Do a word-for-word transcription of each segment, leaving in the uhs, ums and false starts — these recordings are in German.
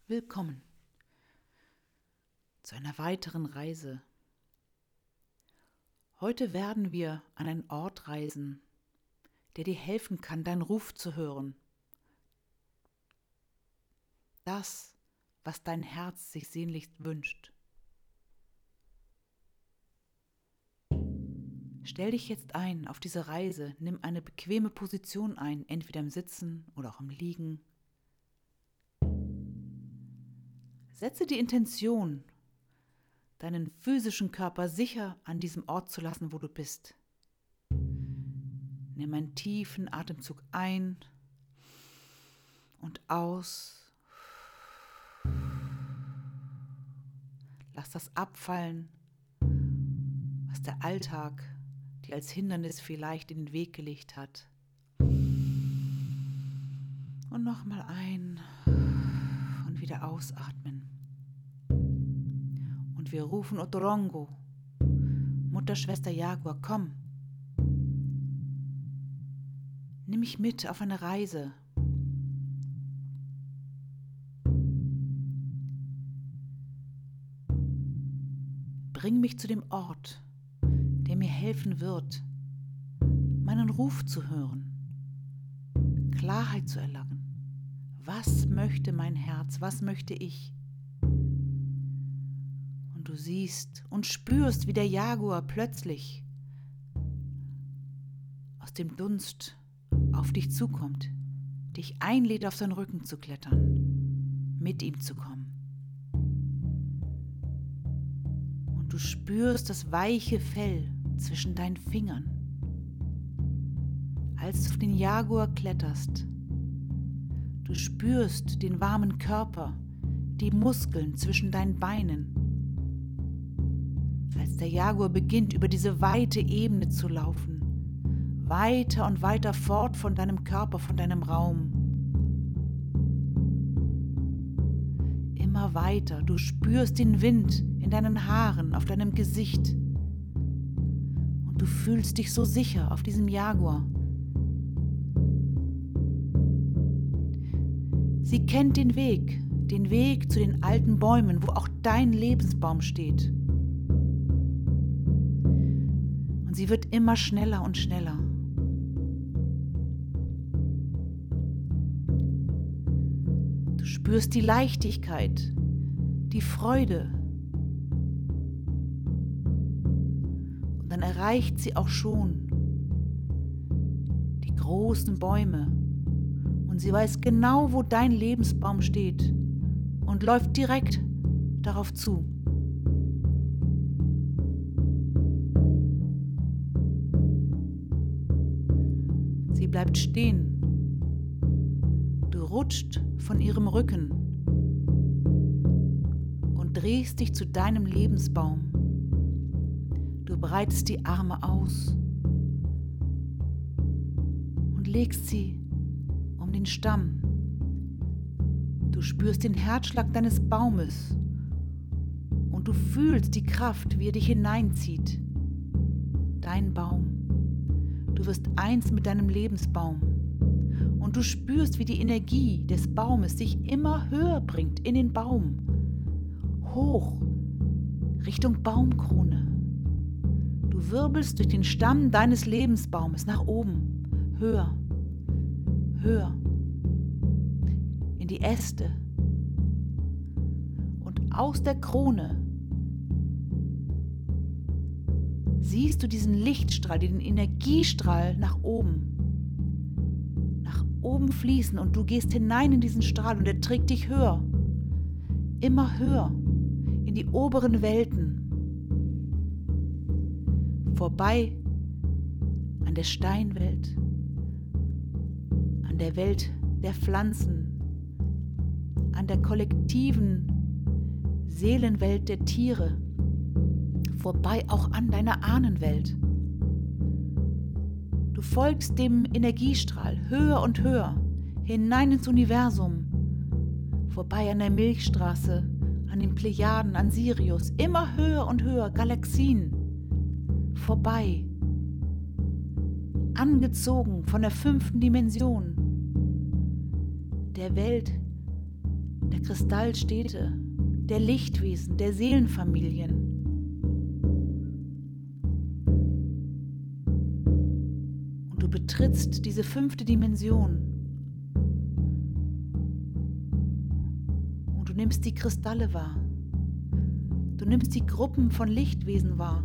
Willkommen zu einer weiteren Reise. Heute werden wir an einen Ort reisen, der dir helfen kann, deinen Ruf zu hören. Das, was dein Herz sich sehnlichst wünscht. Stell dich jetzt ein auf diese Reise, nimm eine bequeme Position ein, entweder im Sitzen oder auch im Liegen. Setze die Intention, deinen physischen Körper sicher an diesem Ort zu lassen, wo du bist. Nimm einen tiefen Atemzug ein und aus. Lass das abfallen, was der Alltag dir als Hindernis vielleicht in den Weg gelegt hat. Und nochmal ein und wieder ausatmen. Und wir rufen Otorongo, Mutter, Schwester Jaguar, komm. Nimm mich mit auf eine Reise. Bring mich zu dem Ort, der mir helfen wird, meinen Ruf zu hören, Klarheit zu erlangen. Was möchte mein Herz? Was möchte ich? Und du siehst und spürst, wie der Jaguar plötzlich aus dem Dunst auf dich zukommt, dich einlädt, auf seinen Rücken zu klettern, mit ihm zu kommen. Und du spürst das weiche Fell zwischen deinen Fingern. Als du auf den Jaguar kletterst, du spürst den warmen Körper, die Muskeln zwischen deinen Beinen. Als der Jaguar beginnt, über diese weite Ebene zu laufen, weiter und weiter fort von deinem Körper, von deinem Raum. Immer weiter, du spürst den Wind in deinen Haaren, auf deinem Gesicht. Und du fühlst dich so sicher auf diesem Jaguar. Sie kennt den Weg, den Weg zu den alten Bäumen, wo auch dein Lebensbaum steht. Und sie wird immer schneller und schneller. Du spürst die Leichtigkeit, die Freude. Und dann erreicht sie auch schon die großen Bäume. Und sie weiß genau, wo dein Lebensbaum steht und läuft direkt darauf zu. Sie bleibt stehen. Du rutscht von ihrem Rücken und drehst dich zu deinem Lebensbaum. Du breitest die Arme aus und legst sie um den Stamm. Du spürst den Herzschlag deines Baumes und du fühlst die Kraft, wie er dich hineinzieht. Dein Baum. Du wirst eins mit deinem Lebensbaum und du spürst, wie die Energie des Baumes dich immer höher bringt in den Baum, hoch Richtung Baumkrone. Du wirbelst durch den Stamm deines Lebensbaumes nach oben, höher, höher, in die Äste und aus der Krone siehst du diesen Lichtstrahl, den Energiestrahl nach oben, nach oben fließen und du gehst hinein in diesen Strahl und er trägt dich höher, immer höher, in die oberen Welten, vorbei an der Steinwelt, an der Welt der Pflanzen, an der kollektiven Seelenwelt der Tiere, vorbei auch an deiner Ahnenwelt. Du folgst dem Energiestrahl höher und höher, hinein ins Universum, vorbei an der Milchstraße, an den Plejaden, an Sirius, immer höher und höher, Galaxien, vorbei, angezogen von der fünften Dimension, der Welt der Kristallstädte, der Lichtwesen, der Seelenfamilien. Und du betrittst diese fünfte Dimension. Und du nimmst die Kristalle wahr. Du nimmst die Gruppen von Lichtwesen wahr.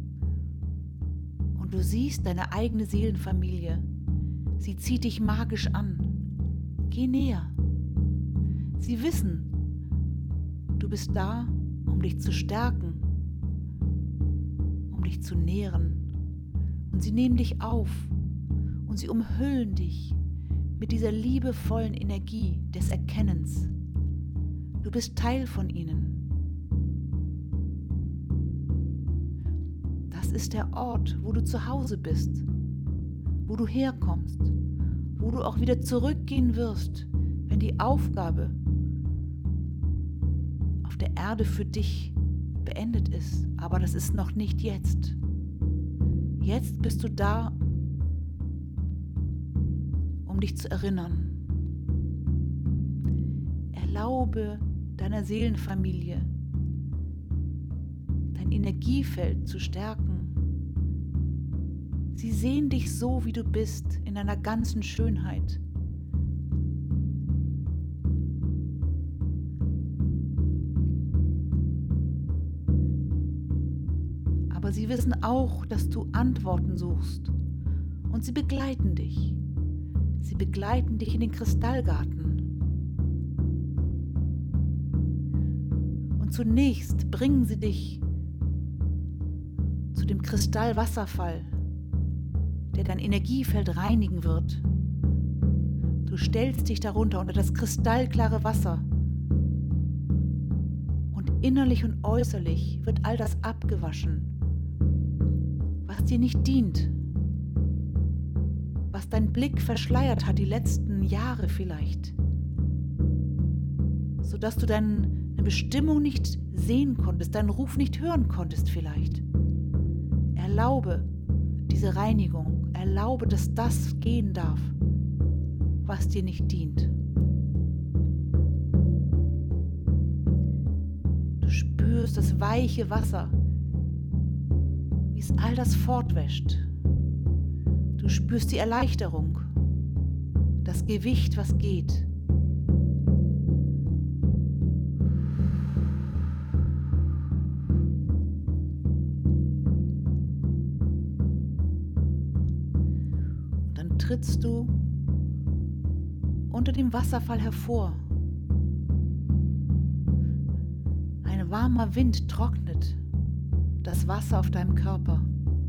Und du siehst deine eigene Seelenfamilie. Sie zieht dich magisch an. Geh näher. Sie wissen, du bist da, um dich zu stärken, um dich zu nähren. Und sie nehmen dich auf und sie umhüllen dich mit dieser liebevollen Energie des Erkennens. Du bist Teil von ihnen. Das ist der Ort, wo du zu Hause bist, wo du herkommst, wo du auch wieder zurückgehen wirst, wenn die Aufgabe auf der Erde für dich beendet ist. Aber das ist noch nicht jetzt. Jetzt bist du da, um dich zu erinnern. Erlaube deiner Seelenfamilie, dein Energiefeld zu stärken. Sie sehen dich so, wie du bist, in deiner ganzen Schönheit. Aber sie wissen auch, dass du Antworten suchst. Und sie begleiten dich. Sie begleiten dich in den Kristallgarten. Und zunächst bringen sie dich zu dem Kristallwasserfall, der dein Energiefeld reinigen wird. Du stellst dich darunter unter das kristallklare Wasser und innerlich und äußerlich wird all das abgewaschen, was dir nicht dient, was dein Blick verschleiert hat die letzten Jahre vielleicht, sodass du deine Bestimmung nicht sehen konntest, deinen Ruf nicht hören konntest vielleicht. Erlaube diese Reinigung. Erlaube, dass das gehen darf, was dir nicht dient. Du spürst das weiche Wasser, wie es all das fortwäscht. Du spürst die Erleichterung, das Gewicht, was geht. Trittst du unter dem Wasserfall hervor. Ein warmer Wind trocknet das Wasser auf deinem Körper.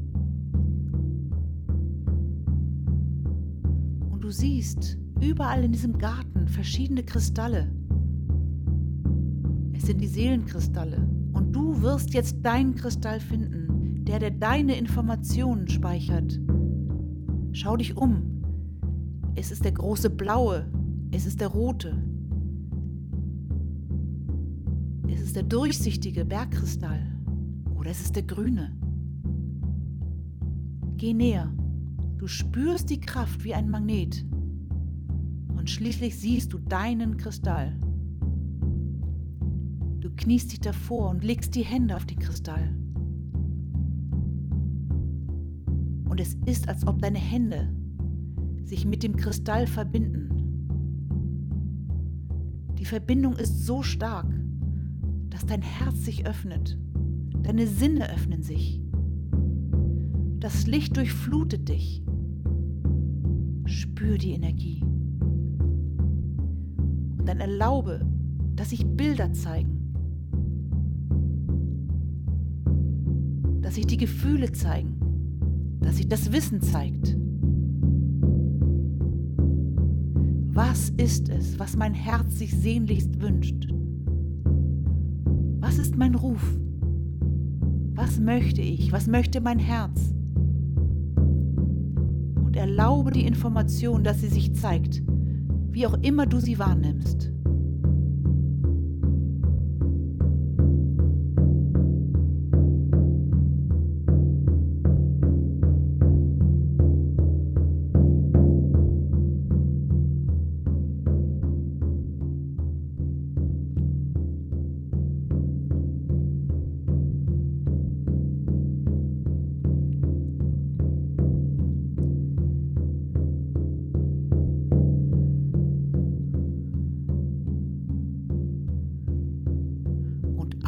Und du siehst überall in diesem Garten verschiedene Kristalle. Es sind die Seelenkristalle. Und du wirst jetzt deinen Kristall finden, der, der deine Informationen speichert. Schau dich um. Es ist der große blaue, es ist der rote, es ist der durchsichtige Bergkristall oder es ist der grüne. Geh näher, du spürst die Kraft wie ein Magnet und schließlich siehst du deinen Kristall. Du kniest dich davor und legst die Hände auf den Kristall. Und es ist, als ob deine Hände sich mit dem Kristall verbinden. Die Verbindung ist so stark, dass dein Herz sich öffnet, deine Sinne öffnen sich. Das Licht durchflutet dich. Spür die Energie. Und dann erlaube, dass sich Bilder zeigen, dass sich die Gefühle zeigen, dass sich das Wissen zeigt. Was ist es, was mein Herz sich sehnlichst wünscht? Was ist mein Ruf? Was möchte ich? Was möchte mein Herz? Und erlaube die Information, dass sie sich zeigt, wie auch immer du sie wahrnimmst.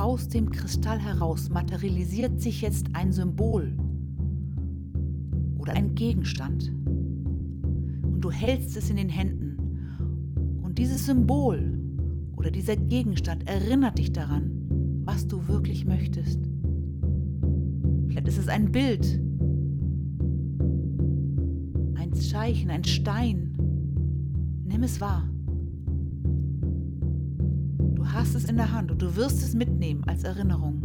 aus dem Kristall heraus materialisiert sich jetzt ein Symbol oder ein Gegenstand. Und du hältst es in den Händen. Und dieses Symbol oder dieser Gegenstand erinnert dich daran, was du wirklich möchtest. Vielleicht ist es ein Bild, ein Zeichen, ein Stein. Nimm es wahr. Du hast es in der Hand und du wirst es mitnehmen als Erinnerung.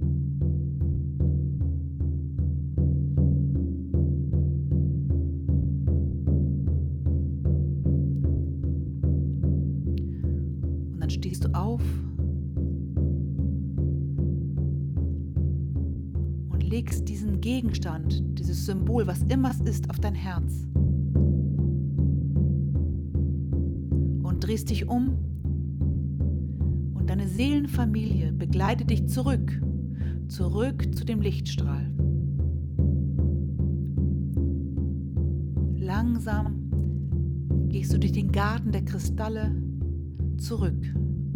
Und dann stehst du auf und legst diesen Gegenstand, dieses Symbol, was immer es ist, auf dein Herz. Und drehst dich um. Und deine Seelenfamilie begleitet dich zurück, zurück zu dem Lichtstrahl. Langsam gehst du durch den Garten der Kristalle zurück.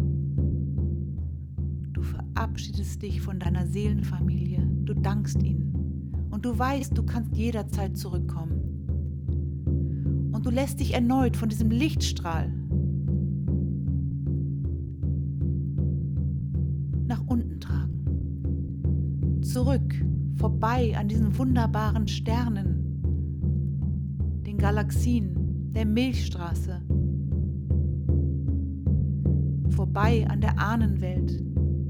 Du verabschiedest dich von deiner Seelenfamilie, du dankst ihnen und du weißt, du kannst jederzeit zurückkommen. Und du lässt dich erneut von diesem Lichtstrahl nach unten tragen. Zurück, vorbei an diesen wunderbaren Sternen, den Galaxien, der Milchstraße, vorbei an der Ahnenwelt,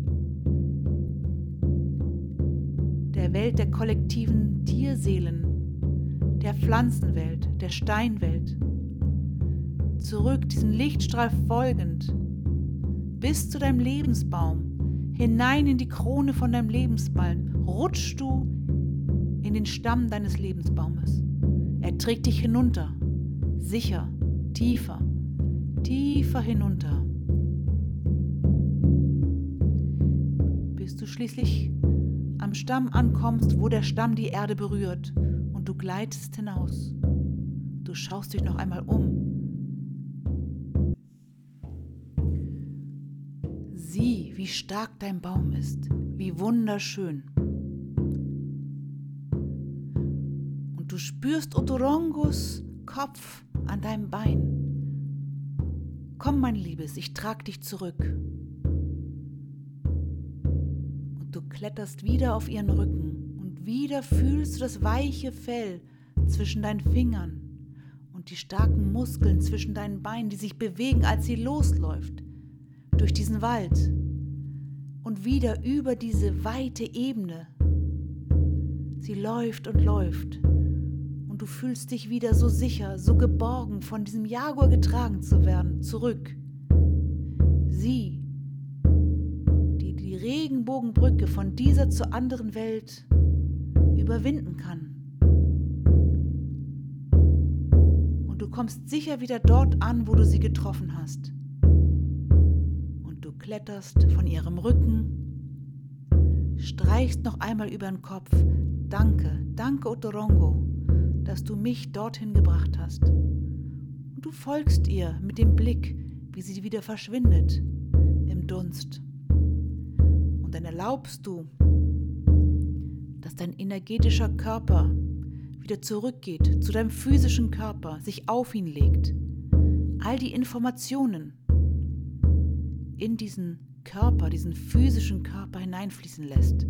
der Welt der kollektiven Tierseelen, der Pflanzenwelt, der Steinwelt, zurück diesen Lichtstrahl folgend, bis zu deinem Lebensbaum, hinein in die Krone von deinem Lebensballen, rutschst du in den Stamm deines Lebensbaumes. Er trägt dich hinunter, sicher, tiefer, tiefer hinunter, bis du schließlich am Stamm ankommst, wo der Stamm die Erde berührt und du gleitest hinaus. Du schaust dich noch einmal um. Sieh, wie stark dein Baum ist, wie wunderschön. Und du spürst Otorongos Kopf an deinem Bein. Komm, mein Liebes, ich trag dich zurück. Und du kletterst wieder auf ihren Rücken und wieder fühlst du das weiche Fell zwischen deinen Fingern und die starken Muskeln zwischen deinen Beinen, die sich bewegen, als sie losläuft. Durch diesen Wald und wieder über diese weite Ebene. Sie läuft und läuft und du fühlst dich wieder so sicher, so geborgen, von diesem Jaguar getragen zu werden, zurück. Sie, die die Regenbogenbrücke von dieser zur anderen Welt überwinden kann. Und du kommst sicher wieder dort an, wo du sie getroffen hast. Du kletterst von ihrem Rücken, streichst noch einmal über den Kopf. Danke, danke Otorongo, dass du mich dorthin gebracht hast. Und du folgst ihr mit dem Blick, wie sie wieder verschwindet im Dunst. Und dann erlaubst du, dass dein energetischer Körper wieder zurückgeht zu deinem physischen Körper, sich auf ihn legt. All die Informationen in diesen Körper, diesen physischen Körper hineinfließen lässt.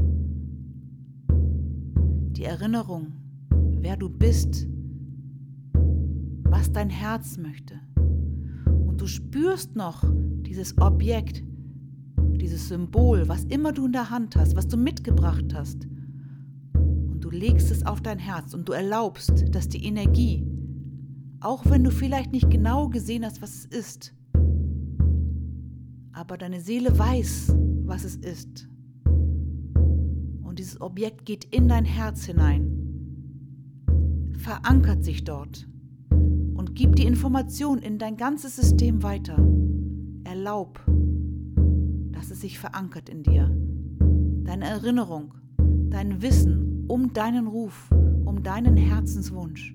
Die Erinnerung, wer du bist, was dein Herz möchte. Und du spürst noch dieses Objekt, dieses Symbol, was immer du in der Hand hast, was du mitgebracht hast. Und du legst es auf dein Herz und du erlaubst, dass die Energie, auch wenn du vielleicht nicht genau gesehen hast, was es ist, aber deine Seele weiß, was es ist. Und dieses Objekt geht in dein Herz hinein, verankert sich dort und gibt die Information in dein ganzes System weiter. Erlaub, dass es sich verankert in dir. Deine Erinnerung, dein Wissen um deinen Ruf, um deinen Herzenswunsch.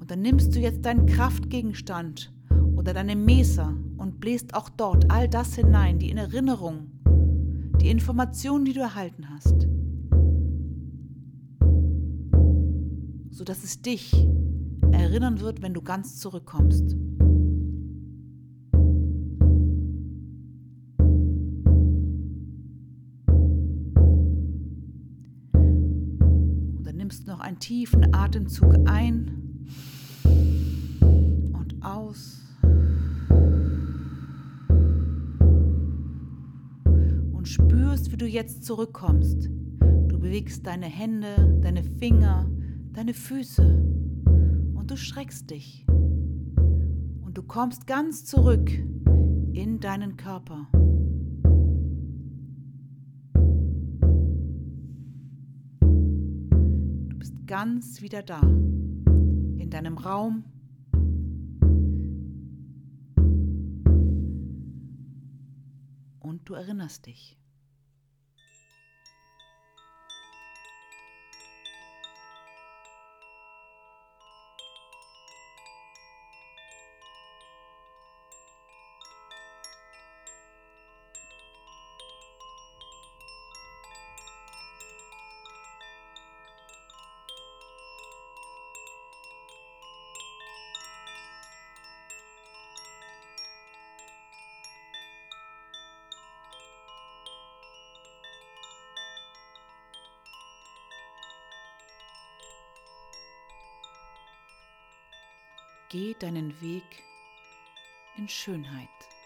Und dann nimmst du jetzt deinen Kraftgegenstand oder deine Mesa und bläst auch dort all das hinein, die in Erinnerung, die Informationen, die du erhalten hast, sodass es dich erinnern wird, wenn du ganz zurückkommst. Und dann nimmst du noch einen tiefen Atemzug ein und aus. Und spürst, wie du jetzt zurückkommst. Du bewegst deine Hände, deine Finger, deine Füße und du streckst dich. Und du kommst ganz zurück in deinen Körper. Du bist ganz wieder da, in deinem Raum. Und du erinnerst dich. Geh deinen Weg in Schönheit.